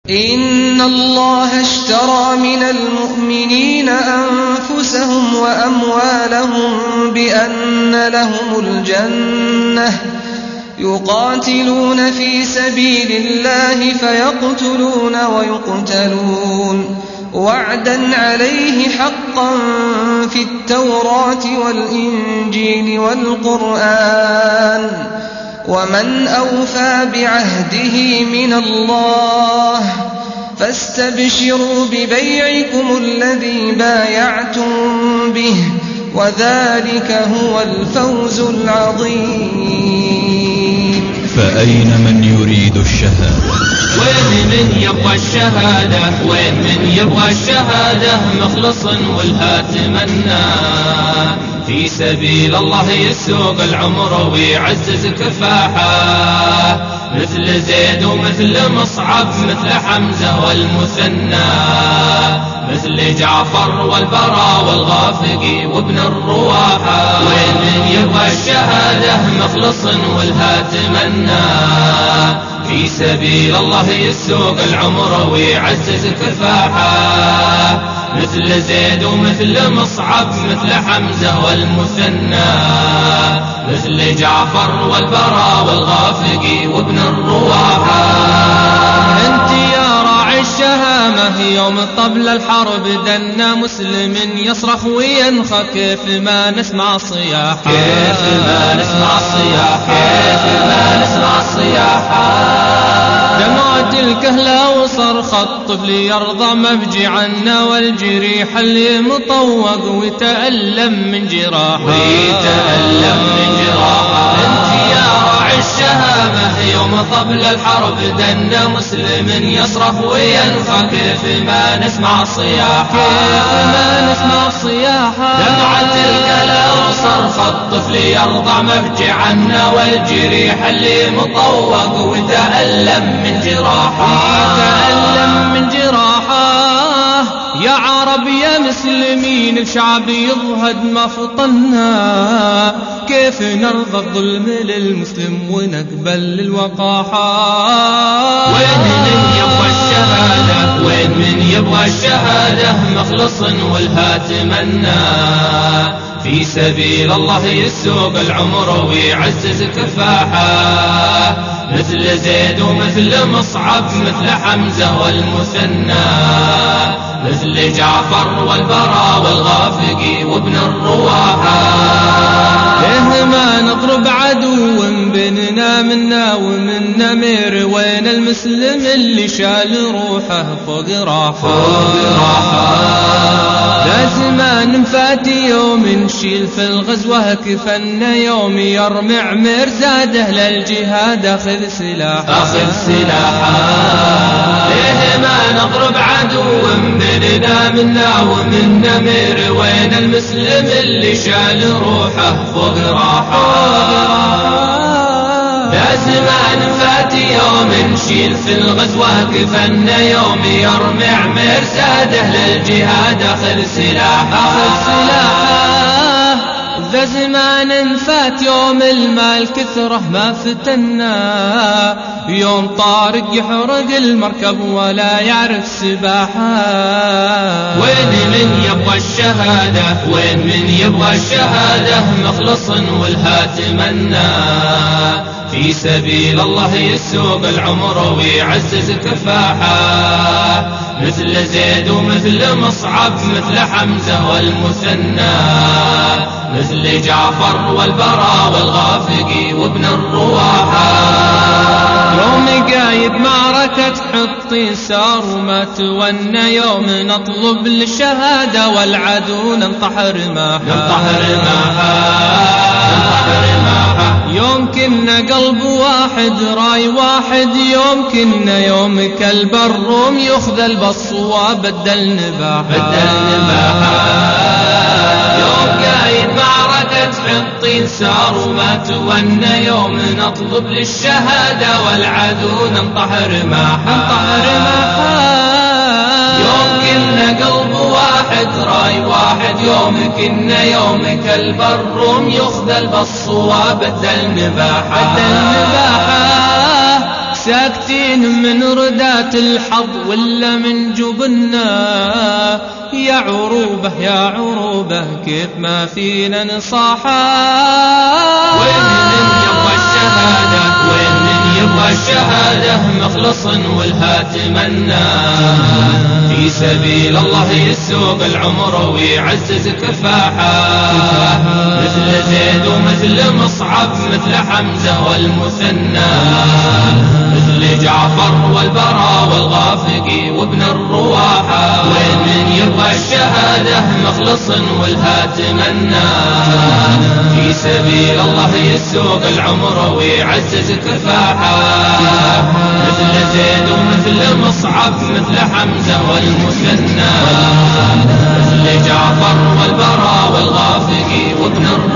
إن الله اشترى من المؤمنين أنفسهم وأموالهم بأن لهم الجنة يقاتلون في سبيل الله فيقتلون ويقتلون وعدا عليه حقا في التوراة والإنجيل والقرآن ومن أوفى بعهده من الله فاستبشروا ببيعكم الذي بايعتم به وذلك هو الفوز العظيم. فأين من يريد الشهادة؟ وين من يبغى الشهادة؟ وين من يبغى الشهادة؟ مخلص والها تمنى في سبيل الله يسوق العمر ويعزز كفاحه، مثل زيد ومثل مصعب مثل حمزة والمثنى، مثل جعفر والبراء والغافقي وابن الرواحة. وين من يبغى الشهادة؟ مخلص والها تمنى في سبيل الله يسوق العمر ويعزز كفاحه، مثل زيد ومثل مصعب مثل حمزة والمثنى، مثل جعفر والبراء والغافقي وابن الرواحة. أنت يا راعي الشهامة يوم طبل الحرب دنا مسلم يصرخ وينخى، كيف ما نسمع صياحه؟ كيف ما نسمع صياحه؟ كيف ما نسمع صياحه؟ دمعت الكهلة وصرخ الطفل يرضى مبجي عنا، والجريح اللي مطوق ويتألم من جراحه، ويتألم من جراحه. انت يا راعي الشهامة يوم طبل الحرب دنا مسلم يصرخ وينخى، كيف ما نسمع صياحه؟ كيف ما نسمع صياحه؟ دمعت الكهلة وصرخ الطفل يرضع مبجي عنا، والجريح اللي مطوق ويتألم من جراحه، يتألم من جراحه. يا عرب يا مسلمين الشعب يضهد ما فطنا، كيف نرضى الظلم للمسلم ونقبل الوقاحة؟ وين من يبغى الشهادة؟ وين من يبغى الشهادة؟ مخلص والها تمنى في سبيل الله يسوق العمر ويعزز كفاحه، مثل زيد ومثل مصعب مثل حمزة والمثنى، مثل جعفر والبراء والغافقي وابن الرواحة. ليه ما نضرب عدو بيننا منا ومن نمير؟ وين المسلم اللي شال روحه فوق راحه؟ لازم فات يوم نشيل في الغزوة كفنا، يوم يرمي عمير زاده للجهاد أخذ سلاحه، أخذ سلاحه. ليه ما نضرب عدو بيننا منا ومن نمير؟ وين المسلم اللي شال روحه فوق راحه؟ لازم فات يوم نشيل في الغزوة كفنا، يوم يرمي عمير زاده للجهاد أخذ سلاحه، أخذ سلاحه. ذا زمان فات يوم المال كثره ما فتنا، يوم طارق يحرق المركب ولا يعرف سباحه. وين من يبغى الشهادة؟ وين من يبغى الشهادة؟ مخلص والها تمنى في سبيل الله يسوق العمر ويعزز كفاحه، مثل زيد ومثل مصعب مثل حمزة والمثنى، مثل جعفر والبراء والغافقي وابن الرواحة. يوم قايد معركة حطين سار وما تونى، يوم نطلب للشهادة والعدو ننطحر معها، ننطحر معها. يوم كنا قلب واحد راي واحد، يوم كنا يوم كلب الروم يخذل بالصواب بدل نباحه، يوم قايد معركة حطين سار وما تونى، يوم نطلب للشهادة والعدو ننطحر معها. يوم كنا قلب واحد راي واحد، يوم كنا يوم كلب الروم يخذل بالصواب بدل نباحه. ساكتين من ردات الحظ ولا من جبنا؟ يا عروبة يا عروبة كيف ما فينا نصاحا؟ وين من يبغى الشهادة، وين من يبغى الشهادة مخلص والها تمنى، في سبيل الله يسوق العمر ويعزز كفاحا، مثل زيد ومثل مصعب مثل حمزة والمثنى، مثل جعفر والبراء والغافقي وابن الرواحة. وين من يبغى الشهادة مخلص والها تمنى، في سبيل الله يسوق العمر ويعزز كفاحا، مثل زيد ومثل مصعب مثل حمزة والمثنى، مثل جعفر والبراء والغافقي وابن الرواحة.